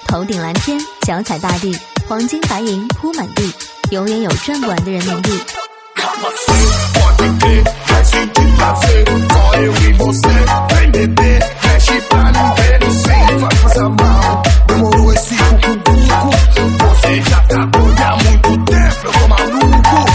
头顶蓝天，脚踩大地，黄金白银铺满地，永远有赚不完的人民币。 Pode crer, vai sentir prazer, só eu e você. Vem beber, mexe pra não ver, sim, vai passar mal. Demorou esse cuco, você já tá doido há muito tempo, eu tô maluco.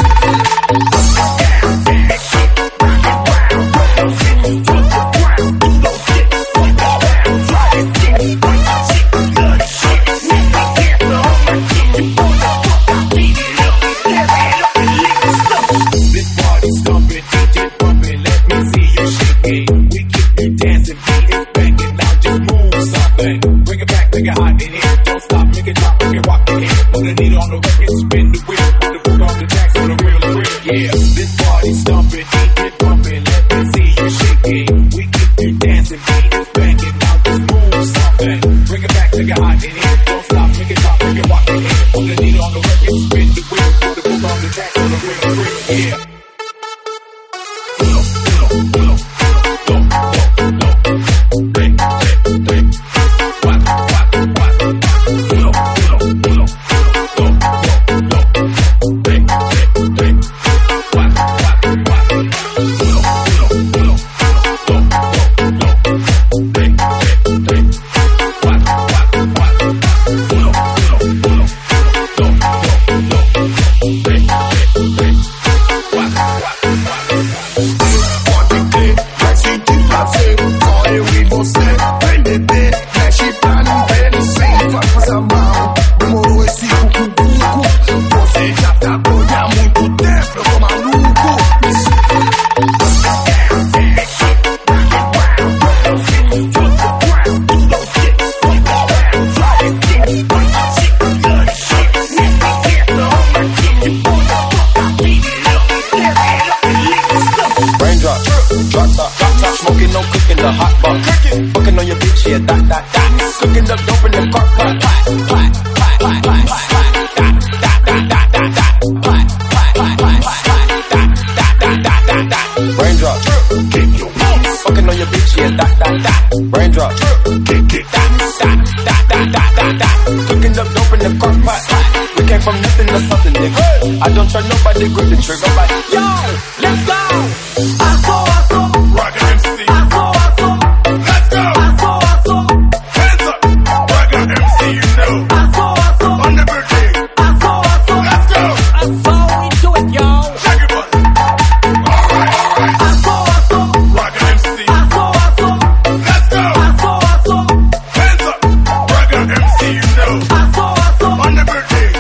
I don't try nobody, grip the trigger, but yo, let's go. Rock MC. Let's go. Hands up. Rock MC, you know. On the birthday. Let's go. We do it, yo. Shake your butt. Alright. Rock MC. Let's go. Hands up. Rock MC, you know. On the birthday.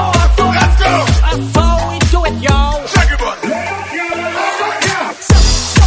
Let's go. We do it, yo. Shake your butt.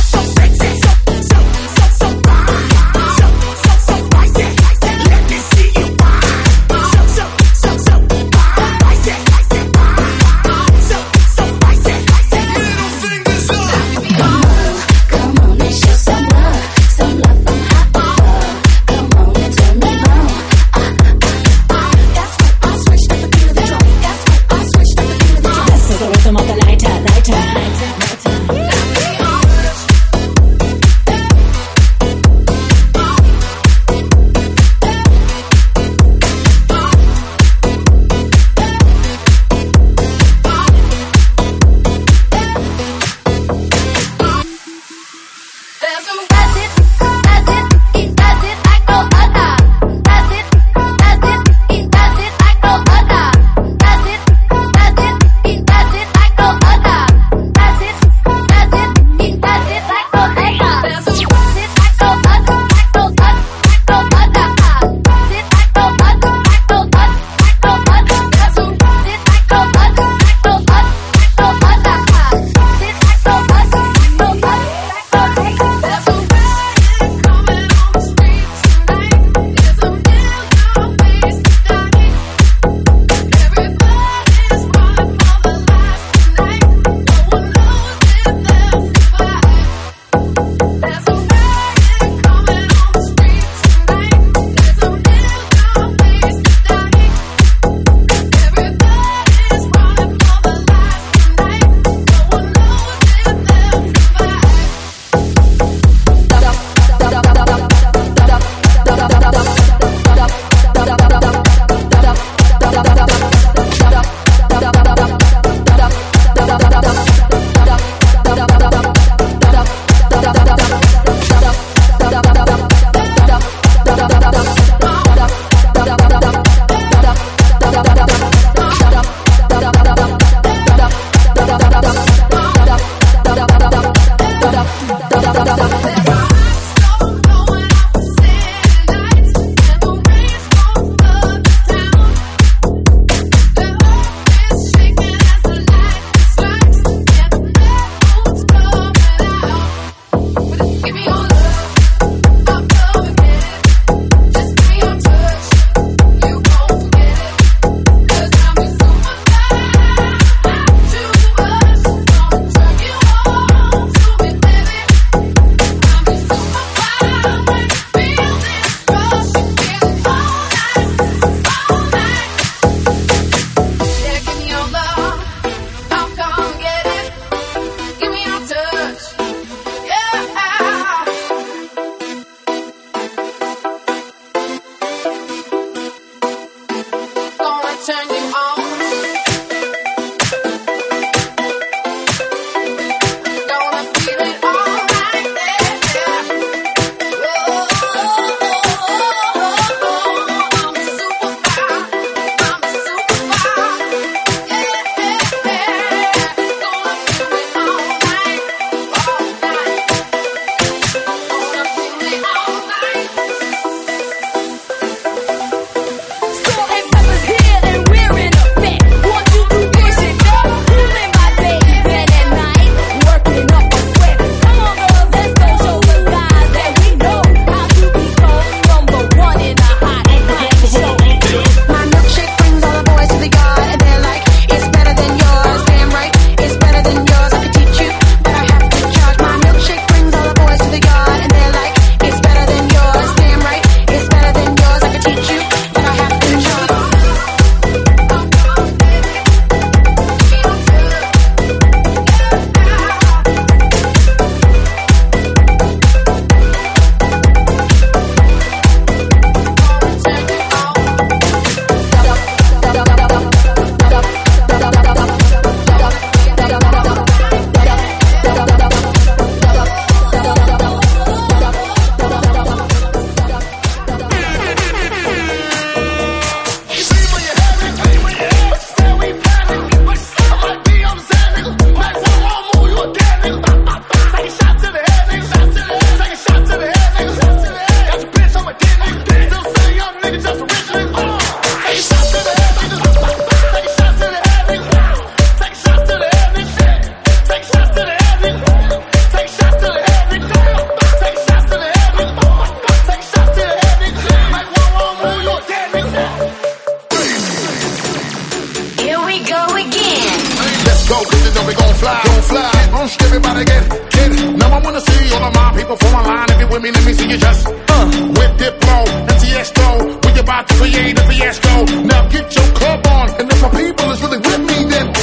Hush, everybody get. Now I wanna see all of my people form a line. If you're with me, let me see you just with Diplo and Tiesto. We about to create a fiasco. Now get your club on, and if my people is really with me, then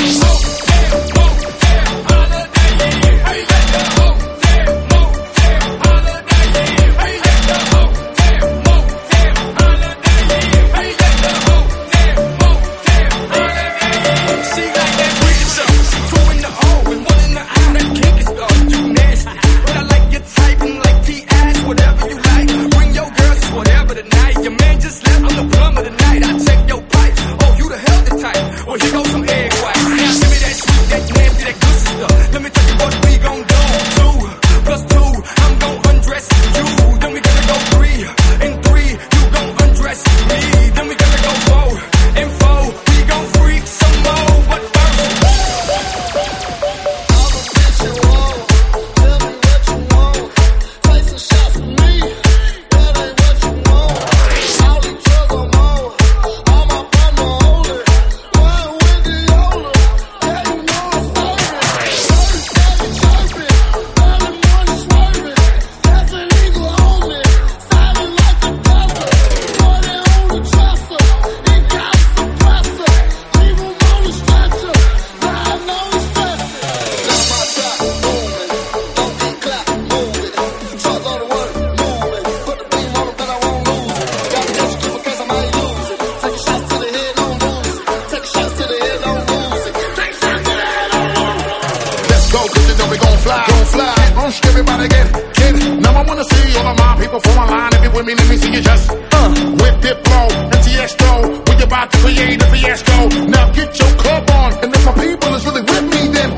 everybody get. Now I wanna see all of my people form a line. If you're with me, let me see you just with Diplo and Tiesto. We about to create a fiasco. Now get your club on, and if my people is really with me, then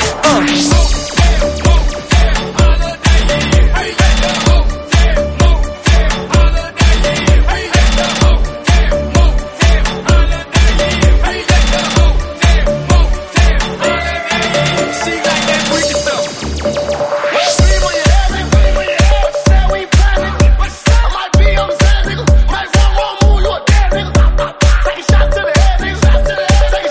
Take a shot to the head, nigga.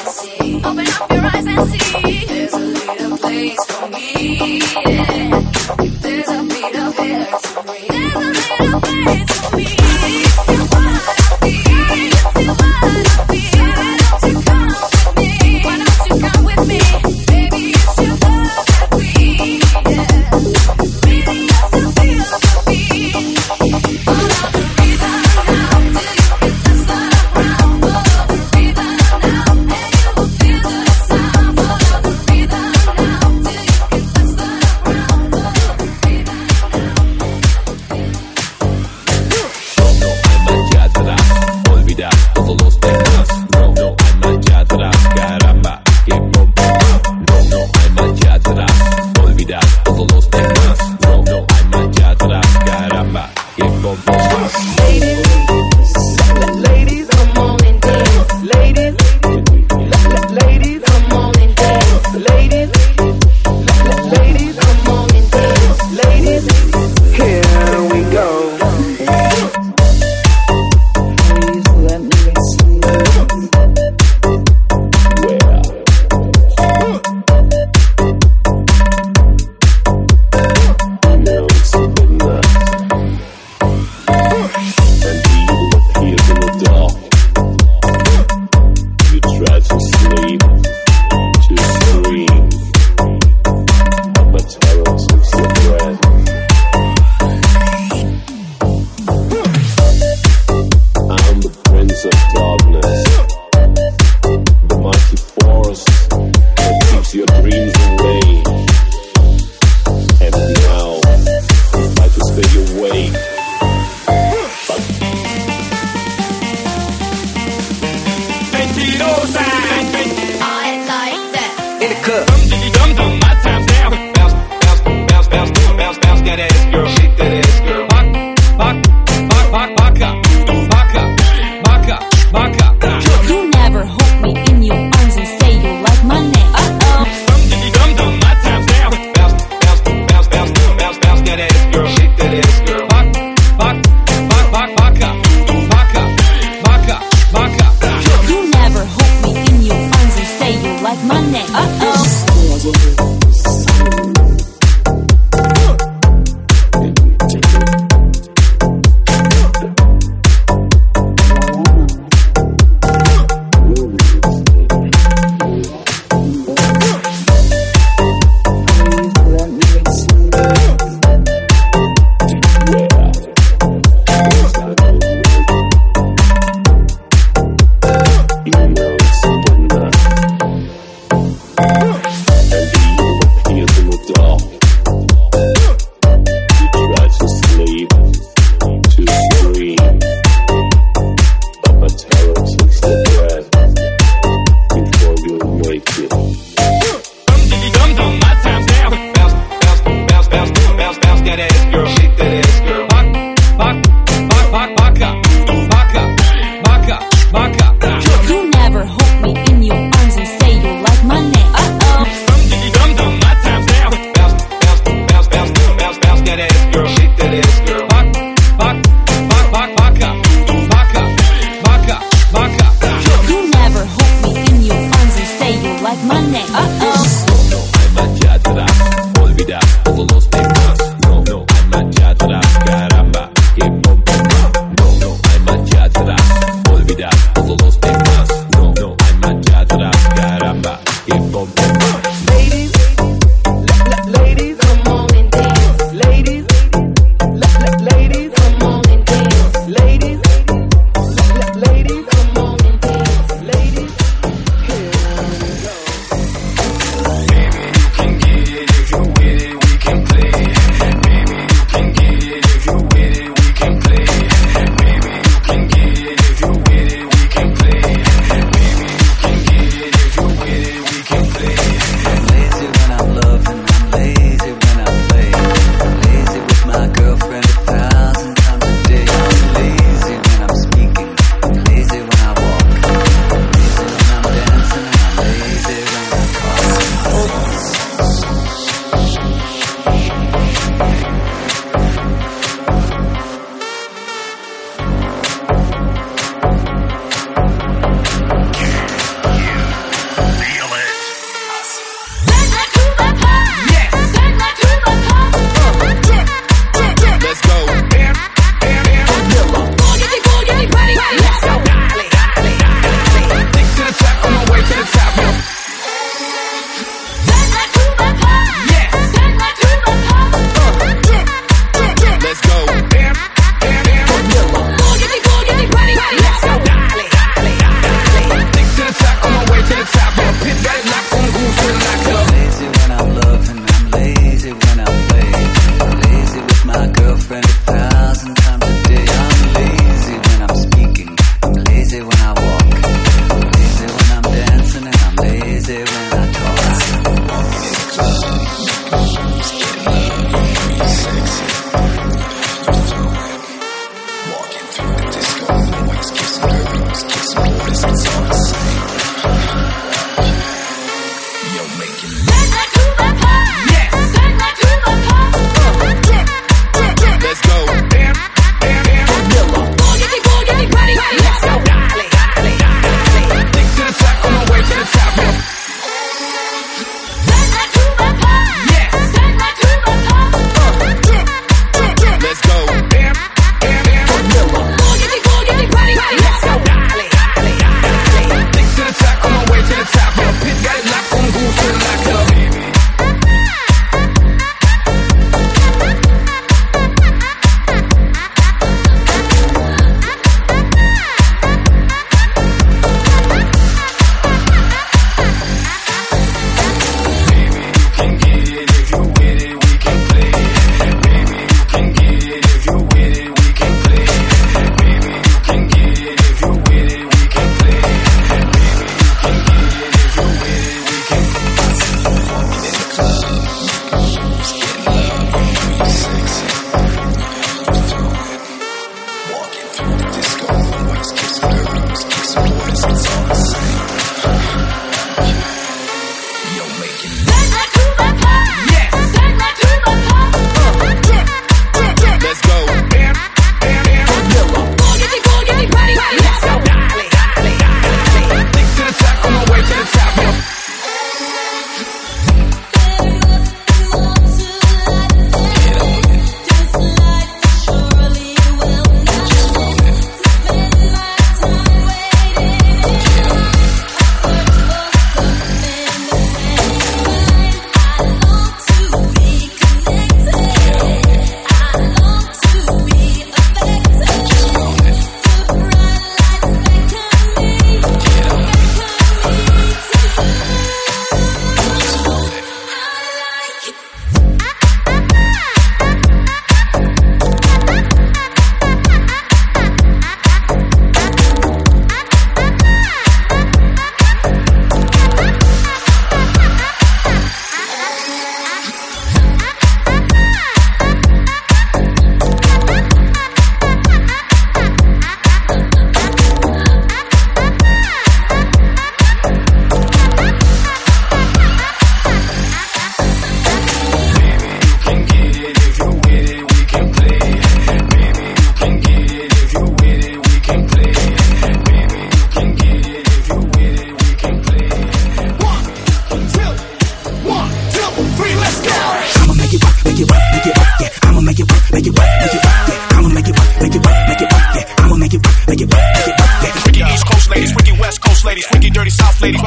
Play.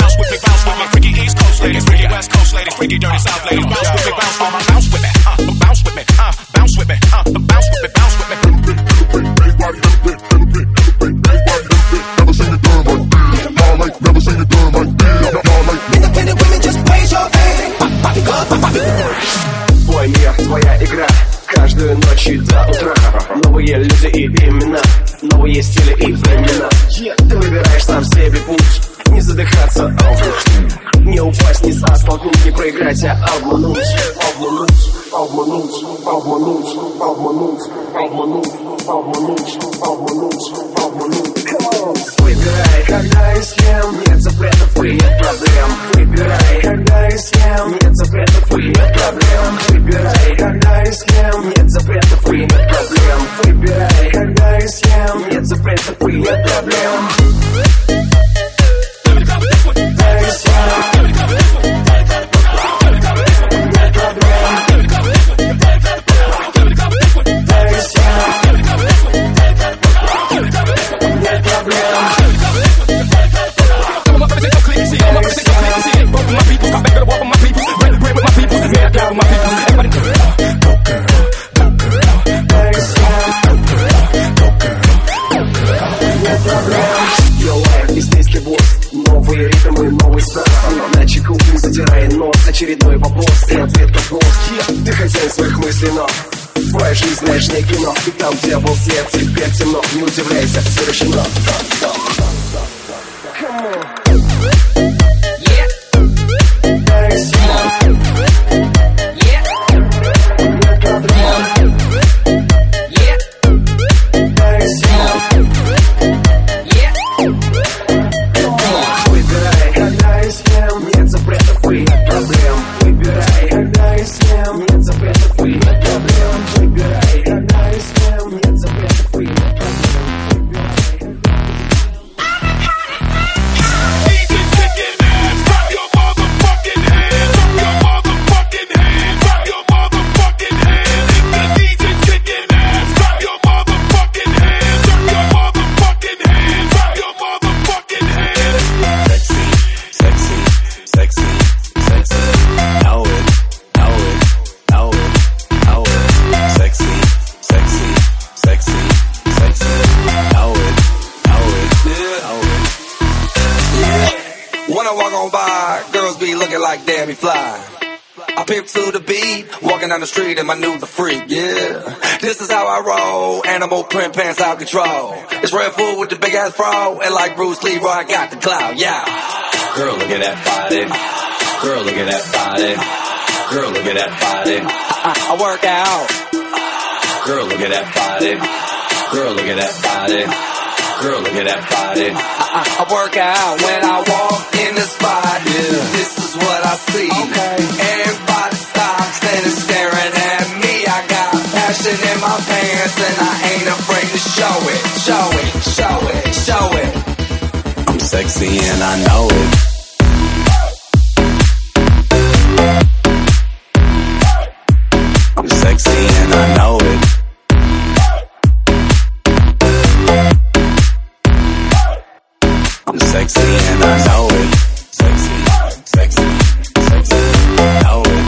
bounce with me, freaky East Coast ladies, freaky West Coast ladies, freaky dirty South ladies, bounce with me, bounce with me, bounce with me, bounce with me, bounce with me, bounce with me, bounce with me. Never seen it done like this. Independent women, just raise your hand. Твой мир, твоя игра, каждую ночь и до утра. Новые люди и имена, новые стили и времена. Ты выбираешь сам себе путь, не задыхаться, не упасть, не столкнуть, не проиграть, а обмануть. Обмануть, обмануть, обмануть, обмануть, обмануть, обмануть, обмануть, обмануть. Выбирай, когда и с кем, нет запретов и нет проблем. Выбирай, когда и с кем, нет запретов и нет проблем. Выбирай, когда и с кем, нет запретов и нет проблем. Выбирай, когда и с кем, нет запретов и нет проблем. Новые ритмы, новый старт. На чеку не задирай нос. Очередной вопрос и ответ как нос. Ты хозяин своих мыслей, но твоя жизнь, знаешь, не кино. И там, где был свет, теперь темно. Не удивляйся, все решено. To the beat, walking down the street and I knew the freak, yeah. This is how I roll, animal print pants out control. It's Red Bull with the big ass fro, and like Bruce Lee, I got the clout, yeah. Girl, look at that body. Girl, look at that body. Girl, look at that body. I work out. Girl, look at that body. Girl, look at that body. Girl, look at that body. I work out when I walk in the spot, yeah. This is what I see. Okay. Everybody standing staring at me. I got passion in my pants and I ain't afraid to show it. Show it, show it, show it. I'm sexy and I know it. I'm sexy and I know it. I'm sexy and I know it. Sexy, sexy, sexy, know it.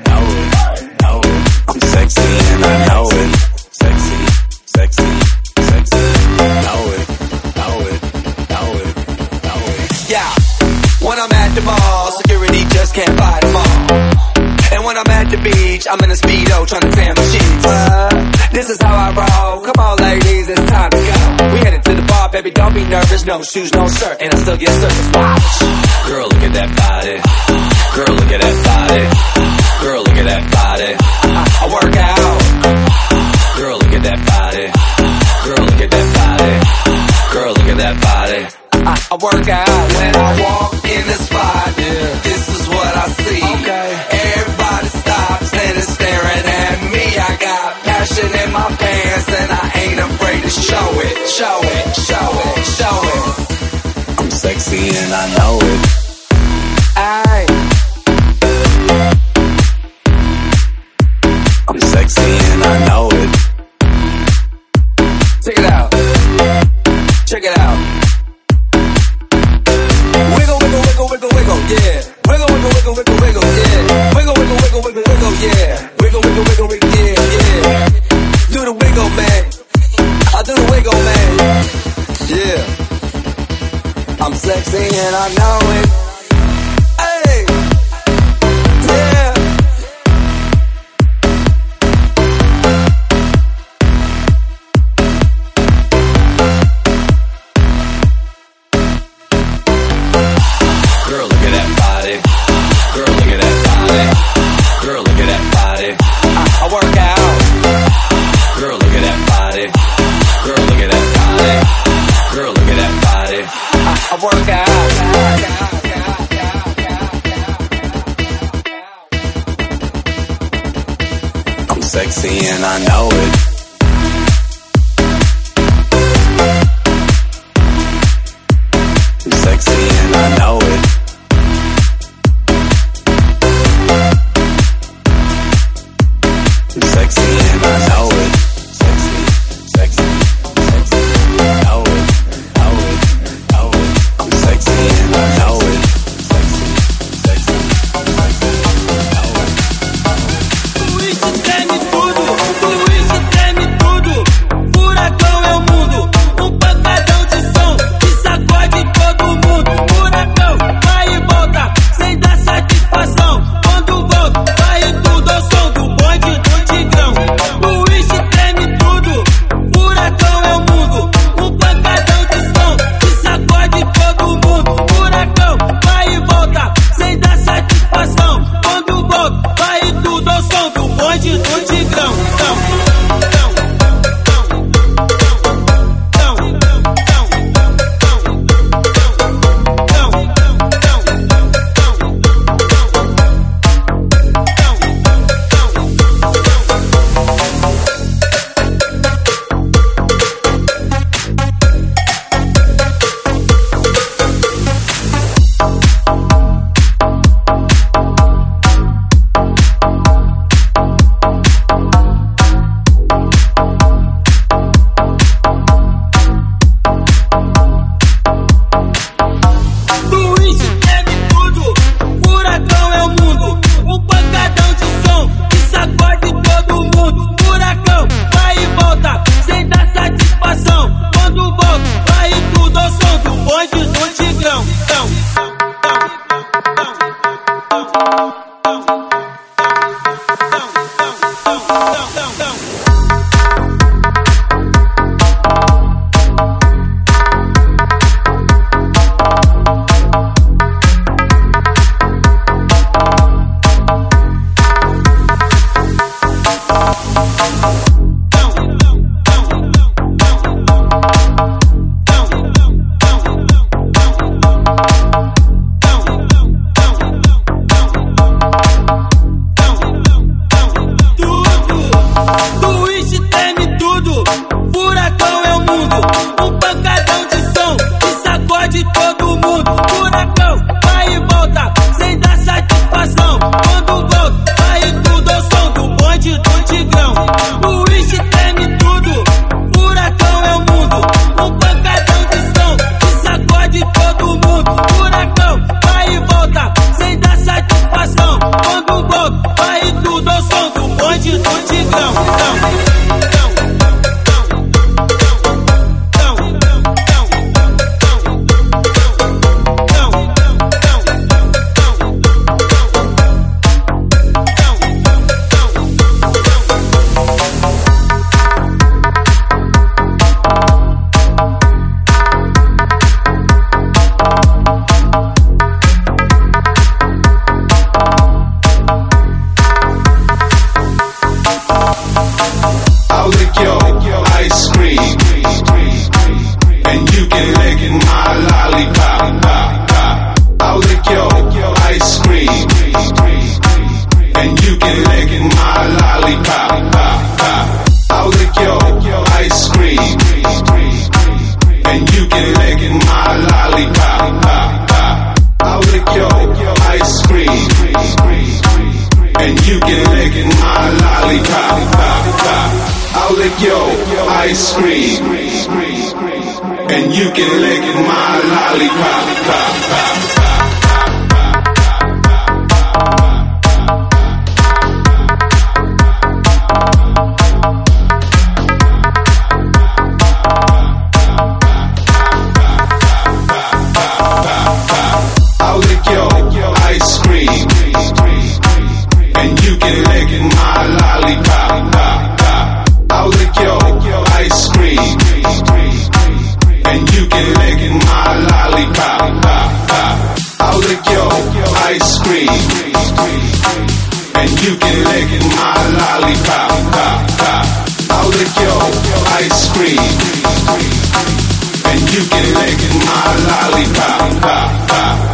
I'm sexy and I know it. Sexy, sexy, sexy, know it, know it, know it, know it. Yeah, when I'm at the mall, security just can't buy them all. And when I'm at the beach, I'm in a Speedo trying to tan my sheets. This is how I roll. Come on, ladies, it's time to go. We headed to the bar, baby, don't be nervous. No shoes, no shirt, and I still get service. Girl, look at that body. Girl, look at that body. Girl, look at that body. I work out. Girl, look at that body. Girl, look at that body. Girl, look at that body. I work out when I walk in the spot. Yeah, this is what I see. Okay. Everybody stops and is staring at me. I got passion in my pants and I ain't afraid to show it. Show it, show it, show it. I'm sexy and I know it. Aye. I'm sexy and I know it. Check it out. Check it out. Wiggle, wiggle, wiggle, wiggle. sexy and I know it. Hey, yeah. Girl, look at that body. Girl, look at that body. Girl, look at that body. I work out. Girl, look at that body. Girl, look at that body. Girl, look at that body. I work out. I'm sexy and I know it. I'm sexy and I know it. I'm sexy and I know it. Sexy, sexy, sexy. Know it, know it, know it. I'm sexy and I know it. Sexy, sexy, sexy. Know it. Luiz treme tudo, Luiz treme tudo. Furacão é o mundo, pancadão de som que sacode todo mundo. Furacão vai e volta, sem dar satisfação. Quando volta, vai tudo ao som do bonde do Tigrão. Luiz treme tudo, furacão é o mundo, pancadão de som que sacode todo mundo. Furacão vai e volta, sem dar satisfação. Quando volta, vai tudo ao som do bonde do Tigrão. Luiz treme tudo, furacão é o mundo, pancadão de som que sacode todo mundo. Furacão vai e volta, sem dar satisfação. Quando volta, vai tudo ao som do bonde do Tigrão. Luiz treme tudo, furacão é o mundo, pancadão de som que sacode todo mundo. Furacão vai e volta, sem dar satisfação. Quando volta, vai tudo ao som do bonde do Tigrão. Luiz treme tudo, furacão é o mundo, pancadão de som que sacode todo mundo. Furacão vai e volta, sem dar satisfação. Quando volta, vai tudo ao som do bonde do Tigrão. I'll lick your ice cream, and you can lick my lollipop. I'll lick your ice cream, and you can lick my lollipop. I'll lick your ice cream, and you can lick my lollipop. I'll lick your ice cream, and you can lick my lollipop. I'll lick your ice cream, and you can lick my lollipop. can lick my lollipop. I'll lick your ice cream, and you can lick my lollipop. I'll lick your ice cream, and you can lick my lollipop. I'll lick your ice cream, and you can lick my lollipop.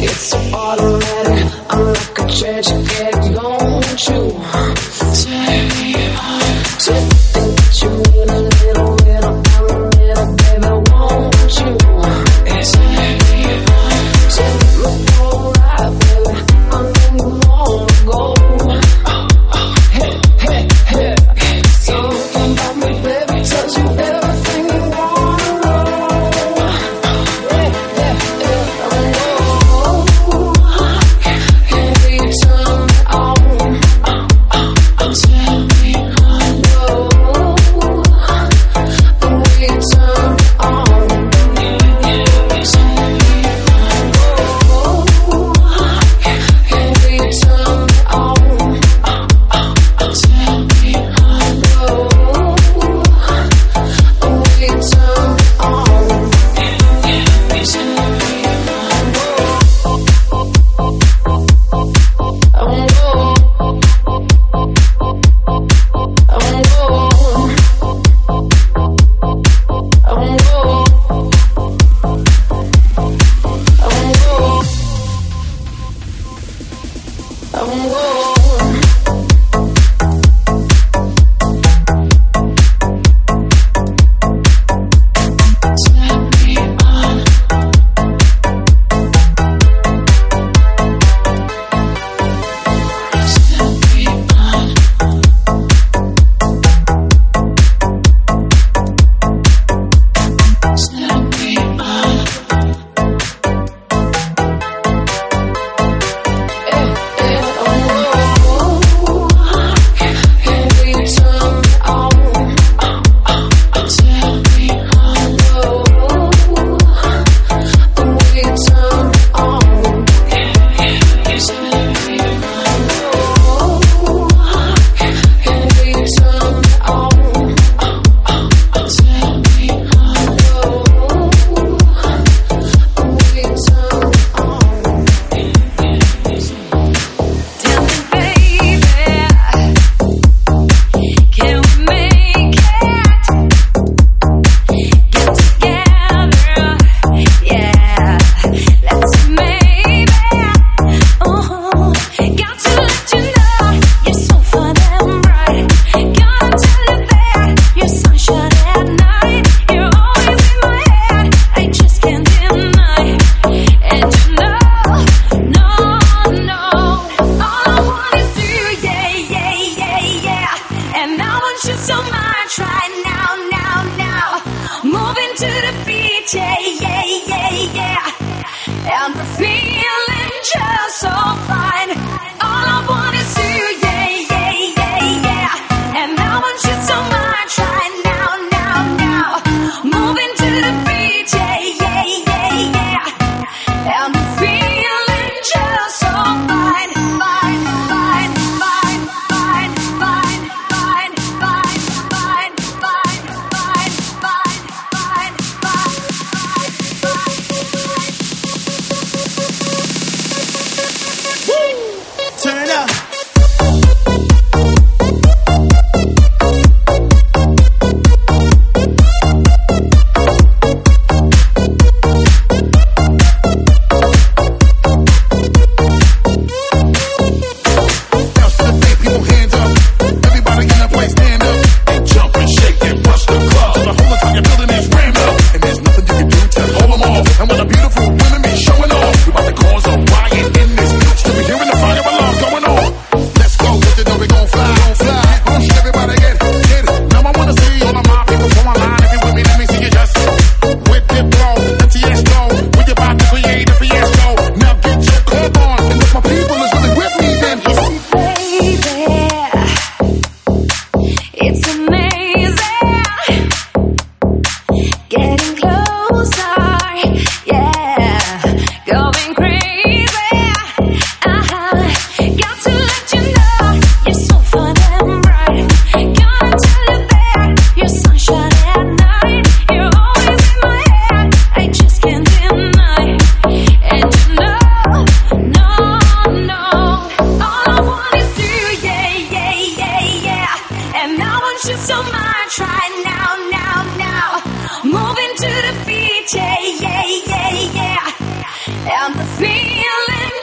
It's automatic. I'm like a tragic egg. Don't you take me on to think that you need a little, baby, won't you? Take me on to look alright, baby. I know you wanna go. Hey, something about me, baby, tells you everything you wanna know. Hey, you turn me on.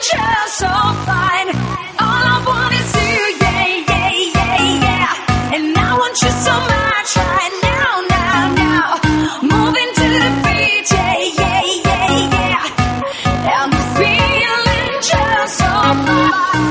just so fine. All I want is you, yeah, yeah, yeah, yeah. And I want you so much right now, now, now. Moving to the beat, yeah, yeah, yeah, yeah. I'm feeling just so fine.